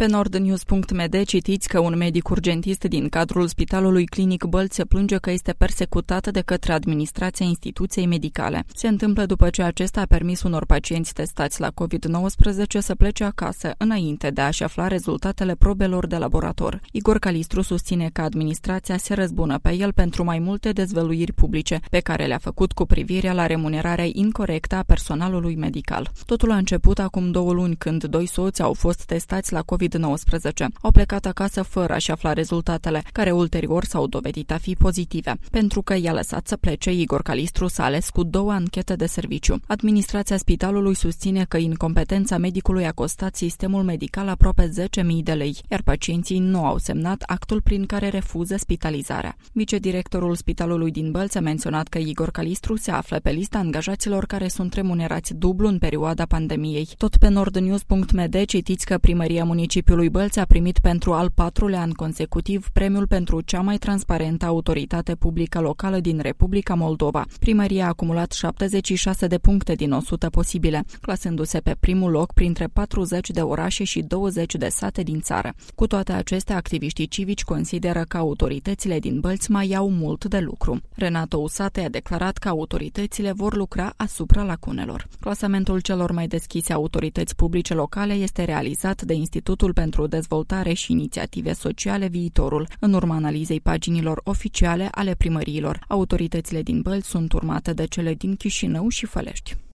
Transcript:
Pe nordnews.md citiți că un medic urgentist din cadrul Spitalului Clinic Bălți se plânge că este persecutat de către administrația instituției medicale. Se întâmplă după ce acesta a permis unor pacienți testați la COVID-19 să plece acasă, înainte de a-și afla rezultatele probelor de laborator. Igor Calistru susține că administrația se răzbună pe el pentru mai multe dezvăluiri publice pe care le-a făcut cu privire la remunerarea incorectă a personalului medical. Totul a început acum 2 luni, când 2 soți au fost testați la COVID-19. Au plecat acasă fără a-și afla rezultatele, care ulterior s-au dovedit a fi pozitive. Pentru că i-a lăsat să plece, Igor Calistru s-a ales cu 2 anchete de serviciu. Administrația spitalului susține că incompetența medicului a costat sistemul medical aproape 10.000 de lei, iar pacienții nu au semnat actul prin care refuză spitalizarea. Vicedirectorul Spitalului din Bălți a menționat că Igor Calistru se află pe lista angajaților care sunt remunerați dublu în perioada pandemiei. Tot pe nordnews.md citiți că Primăria Municipiului Bălți a primit pentru al 4-lea an consecutiv premiul pentru cea mai transparentă autoritate publică locală din Republica Moldova. Primăria a acumulat 76 de puncte din 100 posibile, clasându-se pe primul loc printre 40 de orașe și 20 de sate din țară. Cu toate acestea, activiștii civici consideră că autoritățile din Bălți mai au mult de lucru. Renato Usate a declarat că autoritățile vor lucra asupra lacunelor. Clasamentul celor mai deschise autorități publice locale este realizat de Institutul pentru Dezvoltare și Inițiative Sociale Viitorul, în urma analizei paginilor oficiale ale primăriilor. Autoritățile din Bălți sunt urmate de cele din Chișinău și Fălești.